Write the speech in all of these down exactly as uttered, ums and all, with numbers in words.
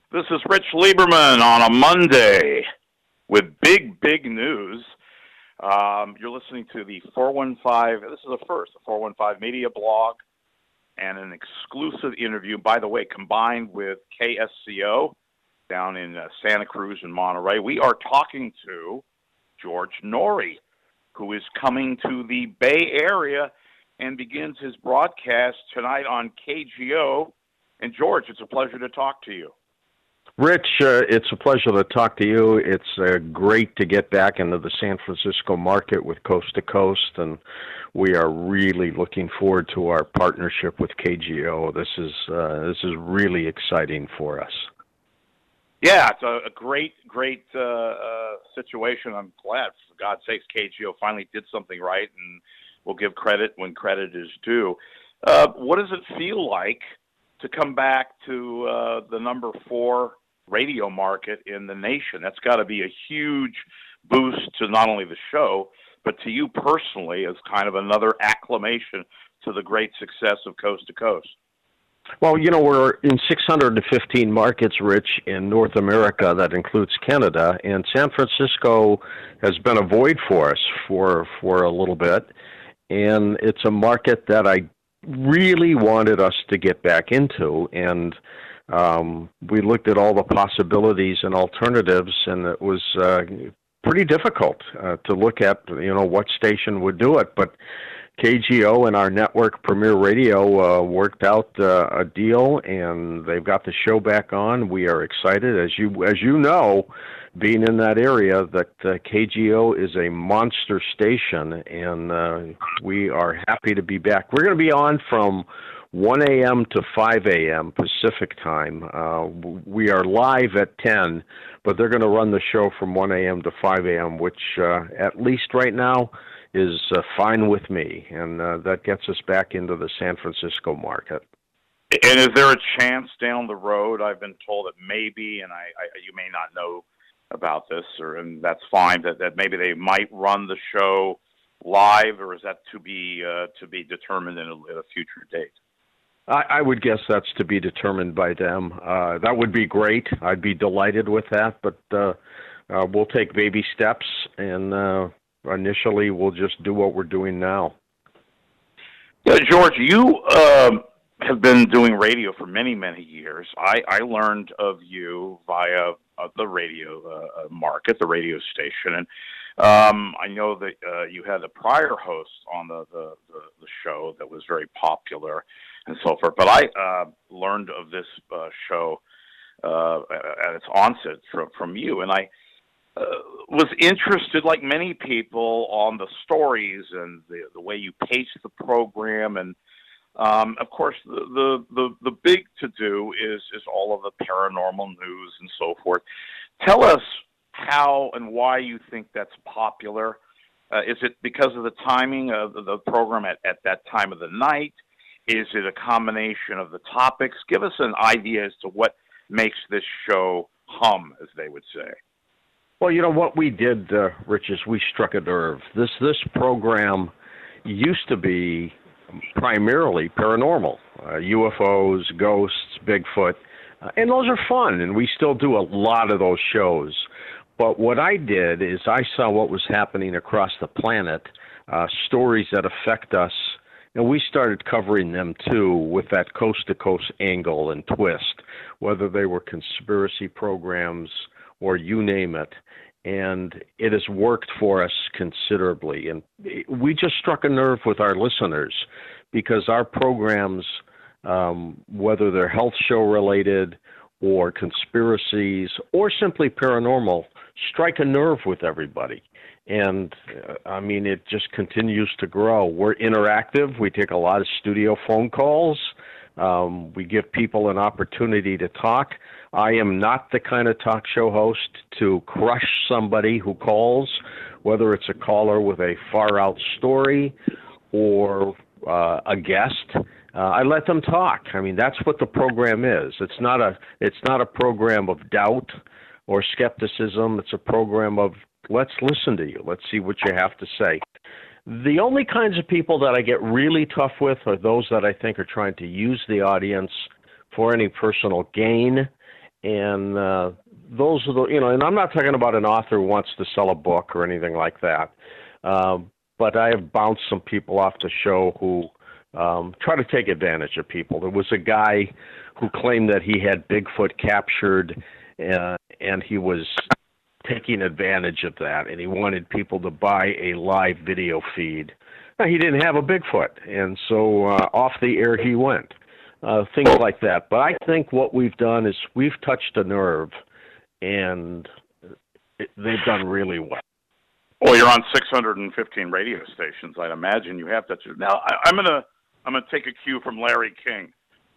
This is Rich Lieberman on a Monday with big, big news. Um, you're listening to the four one five, this is a first, the four one five Media Blog, and an exclusive interview, by the way, combined with K S C O down in uh, Santa Cruz and Monterey. We are talking to George Noory, who is coming to the Bay Area and begins his broadcast tonight on K G O. And George, it's a pleasure to talk to you. Rich, uh, it's a pleasure to talk to you. It's uh, great to get back into the San Francisco market with Coast to Coast, and we are really looking forward to our partnership with K G O. This is uh, this is really exciting for us. Yeah, it's a, a great, great uh, uh, situation. I'm glad, for God's sakes, K G O finally did something right, and we'll give credit when credit is due. Uh, what does it feel like to come back to uh, the number four radio market in the nation? That's got to be a huge boost to not only the show, but to you personally as kind of another acclamation to the great success of Coast to Coast. Well, you know, we're in six hundred fifteen markets, Rich, in North America. That includes Canada, and San Francisco has been a void for us for for a little bit, and it's a market that I really wanted us to get back into, and um, we looked at all the possibilities and alternatives, and it was uh, pretty difficult uh, to look at, you know, what station would do it. But K G O and our network, Premier Radio, uh, worked out uh, a deal, and they've got the show back on. We are excited, as you as you know, being in that area, that uh, K G O is a monster station, and uh, we are happy to be back. We're going to be on from one a.m. to five a.m. Pacific time. Uh, we are live at ten, but they're going to run the show from one a.m. to five a.m., which uh, at least right now is uh, fine with me, and uh, that gets us back into the San Francisco market. And is there a chance down the road? I've been told that maybe, and I, I you may not know about this, or and that's fine, that, that maybe they might run the show live, or is that to be uh, to be determined in a, at a future date? I, I would guess that's to be determined by them. Uh, that would be great. I'd be delighted with that, but uh, uh, we'll take baby steps, and uh, initially we'll just do what we're doing now. Yeah, George, you uh, have been doing radio for many, many years. I, I learned of you via uh, the radio uh, market, the radio station, and um, I know that uh, you had a prior host on the, the, the, the show that was very popular and so forth. But I uh, learned of this uh, show uh, at its onset from, from you, and I uh, was interested, like many people, on the stories and the, the way you paced the program. And, um, of course, the, the, the, the big to-do is, is all of the paranormal news and so forth. Tell us how and why you think that's popular. Uh, is it because of the timing of the, the program at, at that time of the night? Is it a combination of the topics? Give us an idea as to what makes this show hum, as they would say. Well, you know, what we did, uh, Rich, is we struck a nerve. This this program used to be primarily paranormal, uh, U F Os, ghosts, Bigfoot, uh, and those are fun, and we still do a lot of those shows. But what I did is I saw what was happening across the planet, uh, stories that affect us, and we started covering them, too, with that coast-to-coast angle and twist, whether they were conspiracy programs or you name it. And it has worked for us considerably. And we just struck a nerve with our listeners because our programs, um, whether they're health show-related or conspiracies or simply paranormal, strike a nerve with everybody. And, uh, I mean, it just continues to grow. We're interactive. We take a lot of studio phone calls. Um, we give people an opportunity to talk. I am not the kind of talk show host to crush somebody who calls, whether it's a caller with a far-out story or uh, a guest. Uh, I let them talk. I mean, that's what the program is. It's not a it's not a program of doubt or skepticism. It's a program of let's listen to you. Let's see what you have to say. The only kinds of people that I get really tough with are those that I think are trying to use the audience for any personal gain and uh, those are the, you know, and I'm not talking about an author who wants to sell a book or anything like that, um, but I have bounced some people off the show who um, try to take advantage of people. There was a guy who claimed that he had Bigfoot captured, uh, and he was taking advantage of that, and he wanted people to buy a live video feed. Now, he didn't have a Bigfoot, and so uh, off the air he went. Uh, things like that. But I think what we've done is we've touched a nerve, and it, they've done really well. Well, you're on six hundred fifteen radio stations. I'd imagine you have touched. Now, I, I'm gonna I'm gonna take a cue from Larry King,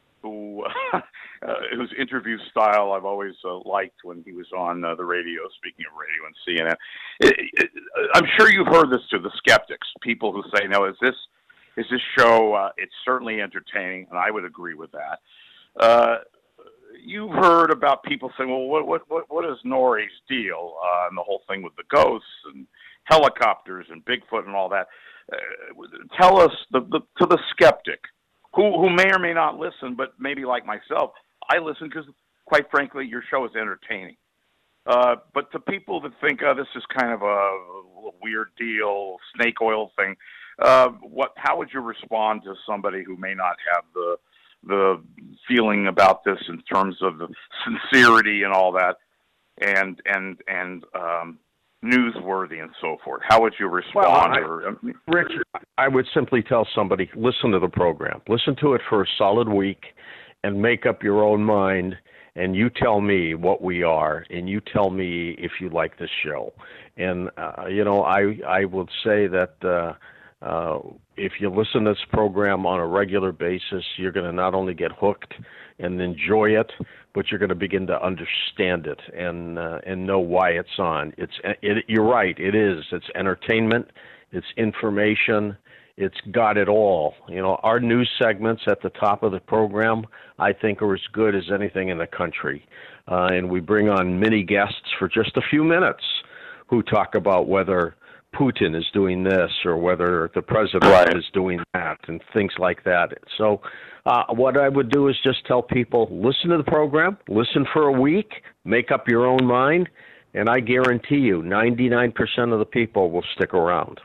who uh, whose interview style I've always uh, liked when he was on uh, the radio. Speaking of radio and C N N, it, it, I'm sure you've heard this too. The skeptics, people who say, "No, is this?" Is this show, uh, it's certainly entertaining, and I would agree with that. Uh, you've heard about people saying, well, what what what, what is Norrie's deal? Uh, and the whole thing with the ghosts and helicopters and Bigfoot and all that. Uh, tell us, the, the, to the skeptic, who, who may or may not listen, but maybe like myself, I listen because, quite frankly, your show is entertaining. Uh, but to people that think, oh, this is kind of a, a weird deal, snake oil thing, Uh, what? How would you respond to somebody who may not have the the feeling about this in terms of the sincerity and all that, and and and um, newsworthy and so forth? How would you respond? Well, I, or, I mean, Rich, I would simply tell somebody, listen to the program, listen to it for a solid week, and make up your own mind. And you tell me what we are, and you tell me if you like this show. And uh, you know, I I will say that. Uh, Uh, if you listen to this program on a regular basis, you're going to not only get hooked and enjoy it, but you're going to begin to understand it and uh, and know why it's on. It's it, you're right. It is. It's entertainment. It's information. It's got it all. You know, our news segments at the top of the program, I think, are as good as anything in the country. Uh, and we bring on many guests for just a few minutes who talk about whether Putin is doing this or whether the president right. is doing that and things like that. So uh, what I would do is just tell people, listen to the program, listen for a week, make up your own mind, and I guarantee you ninety-nine percent of the people will stick around.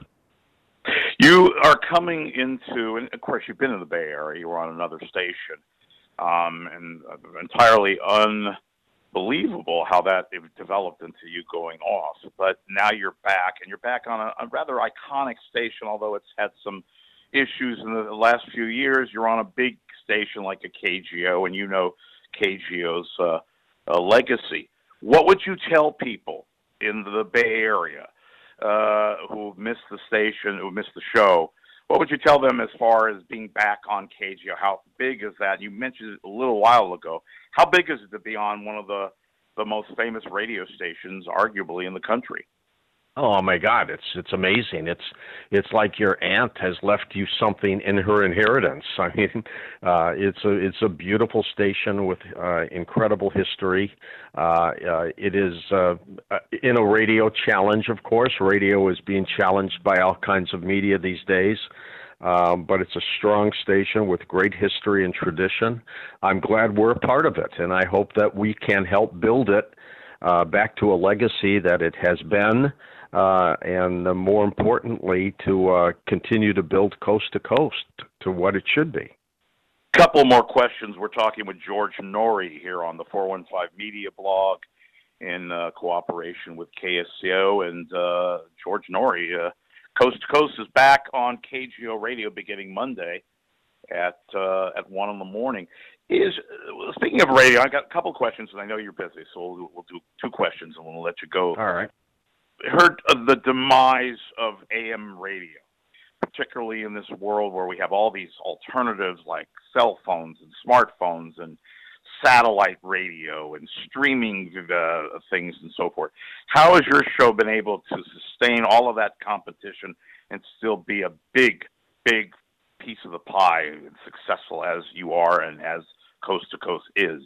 You are coming into, and of course you've been in the Bay Area, you were on another station, um, and entirely un. Believable how that it developed into you going off, but now you're back, and you're back on a, a rather iconic station, although it's had some issues in the last few years. You're on a big station like a K G O, and you know K G O's uh, uh, legacy. What would you tell people in the Bay Area uh, who missed the station, who missed the show? What would you tell them as far as being back on K G O? How big is that? You mentioned it a little while ago. How big is it to be on one of the, the most famous radio stations, arguably, in the country? Oh my God, it's it's amazing. It's it's like your aunt has left you something in her inheritance. I mean, uh, it's a it's a beautiful station with uh, incredible history. Uh, uh, it is uh, in a radio challenge, of course. Radio is being challenged by all kinds of media these days. Um, but it's a strong station with great history and tradition. I'm glad we're a part of it, and I hope that we can help build it uh, back to a legacy that it has been. Uh, and uh, more importantly, to uh, continue to build coast to coast to what it should be. Couple more questions. We're talking with George Noory here on the four one five Media blog in uh, cooperation with K S C O. And uh, George Noory, uh, Coast to Coast is back on K G O Radio beginning Monday at uh, at one in the morning. Is uh, speaking of radio, I got a couple questions, and I know you're busy, so we'll, we'll do two questions, and we'll let you go. All right. Heard of the demise of A M radio, particularly in this world where we have all these alternatives like cell phones and smartphones and satellite radio and streaming uh, things and so forth. How has your show been able to sustain all of that competition and still be a big, big piece of the pie, and successful as you are and as Coast to Coast is?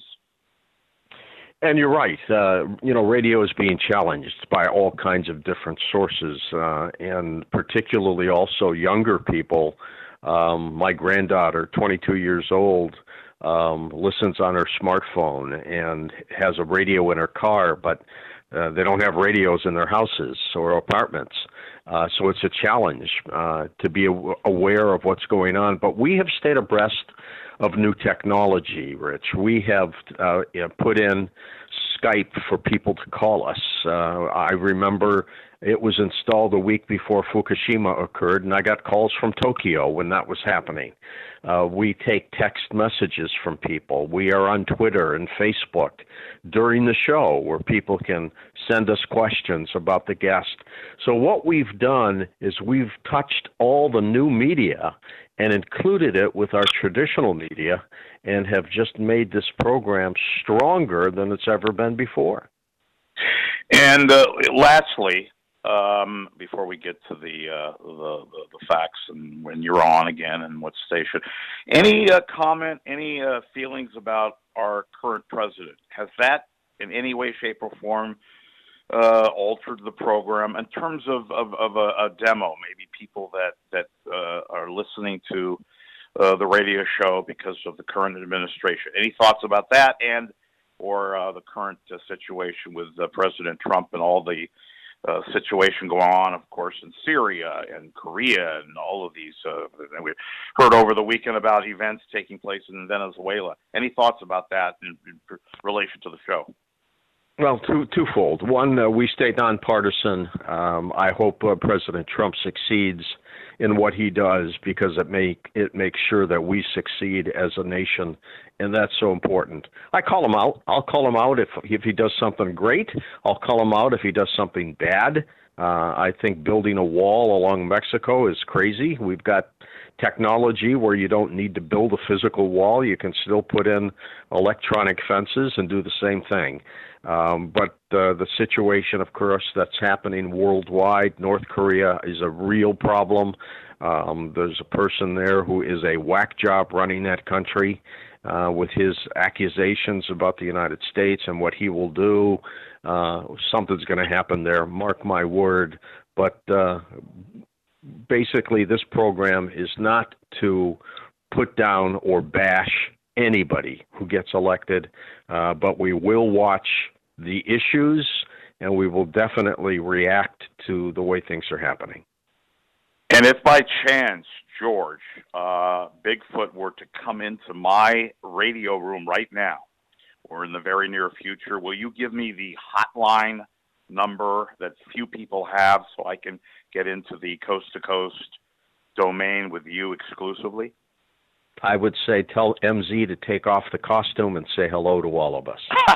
And you're right. Uh, you know, radio is being challenged by all kinds of different sources, uh, and particularly also younger people. Um, my granddaughter, twenty-two years old, um, listens on her smartphone and has a radio in her car, but uh, they don't have radios in their houses or apartments. Uh, so it's a challenge uh, to be aw- aware of what's going on. But we have stayed abreast of new technology, Rich. We have uh, you know, put in Skype for people to call us. Uh, I remember it was installed a week before Fukushima occurred, and I got calls from Tokyo when that was happening. Uh, we take text messages from people. We are on Twitter and Facebook during the show where people can send us questions about the guest. So what we've done is we've touched all the new media and included it with our traditional media and have just made this program stronger than it's ever been before. And uh, lastly, um, before we get to the, uh, the, the the facts and when you're on again and what station, any uh, comment, any uh, feelings about our current president? Has that in any way, shape, or form uh, altered the program in terms of, of, of a, a demo? Maybe people that, that uh, are listening to uh, the radio show because of the current administration. Any thoughts about that and or uh, the current uh, situation with uh, President Trump and all the uh, situation going on, of course, in Syria and Korea and all of these. Uh, we heard over the weekend about events taking place in Venezuela. Any thoughts about that in, in relation to the show? Well, two, twofold. One, uh, we stay nonpartisan. Um, I hope uh, President Trump succeeds in what he does because it make it makes sure that we succeed as a nation, and that's so important. I call him out. I'll call him out if if he does something great. I'll call him out if he does something bad. Uh, I think building a wall along Mexico is crazy. We've got technology where you don't need to build a physical wall. You can still put in electronic fences and do the same thing. Um, but uh, the situation, of course, that's happening worldwide, North Korea is a real problem. Um, there's a person there who is a whack job running that country uh, with his accusations about the United States and what he will do. Uh, something's going to happen there, mark my word. But uh, basically, this program is not to put down or bash anybody who gets elected, uh, but we will watch the issues and we will definitely react to the way things are happening. And if by chance, George, uh, Bigfoot were to come into my radio room right now or in the very near future, will you give me the hotline number that few people have so I can get into the coast-to-coast domain with you exclusively? I would say tell M Z to take off the costume and say hello to all of us.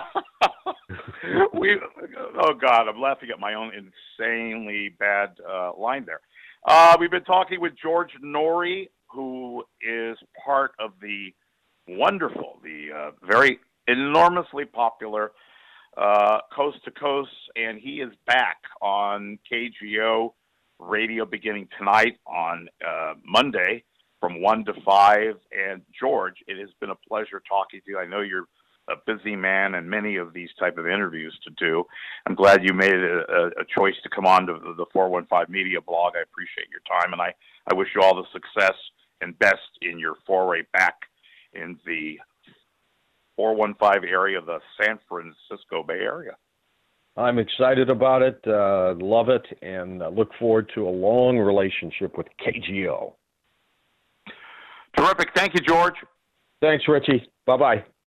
we, oh, God, I'm laughing at my own insanely bad uh, line there. Uh, we've been talking with George Noory, who is part of the wonderful, the uh, very enormously popular uh, Coast to Coast, and he is back on K G O radio beginning tonight on uh, Monday from one to five. And George, it has been a pleasure talking to you. I know you're a busy man and many of these type of interviews to do. I'm glad you made a, a choice to come on to the four one five Media blog. I appreciate your time, and I, I wish you all the success and best in your foray back in the four one five area, the San Francisco Bay Area. I'm excited about it, uh, love it, and uh, look forward to a long relationship with K G O. Terrific. Thank you, George. Thanks, Richie. Bye-bye.